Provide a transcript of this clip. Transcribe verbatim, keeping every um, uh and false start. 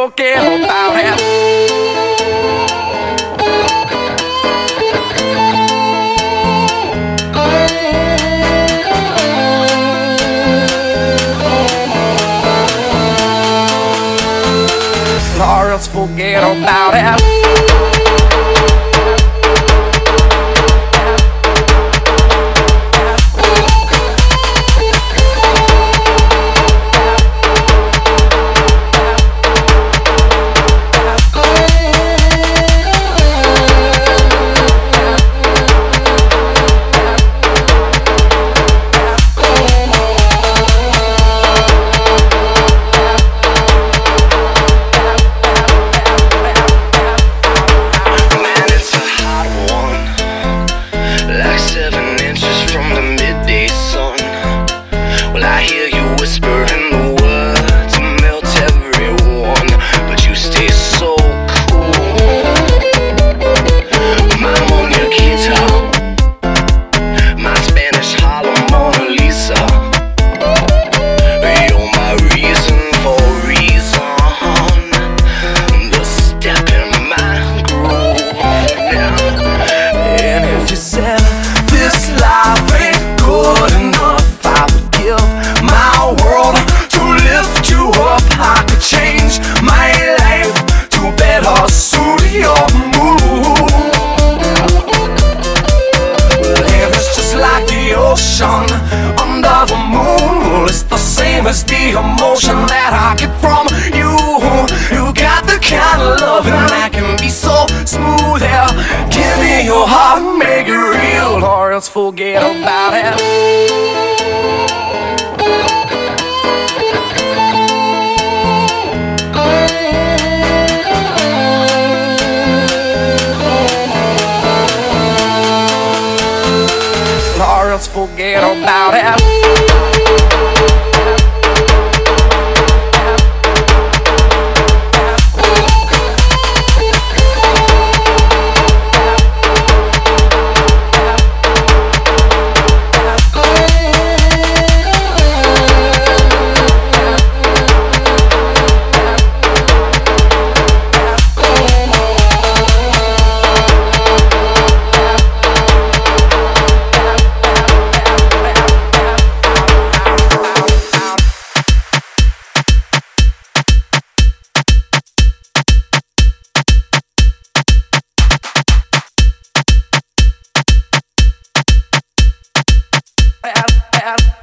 forget about it. Or else forget about it. I hear you whispering the words to melt everyone, but you stay so cool. Mom on your guitar, my Spanish Harlem Mona Lisa. You're my reason for reason, the step in my groove now. And if you said this life ain't good enough, I would give my world to lift you up. I could change my life to better suit your mood. And it's just like the ocean under the moon. Well, it's the same as the emotion that I get from you. You got the kind of loving that can be so smooth. Yeah, give me your heart and make it real, or else forget about it. Or else forget about it. Bad, bad.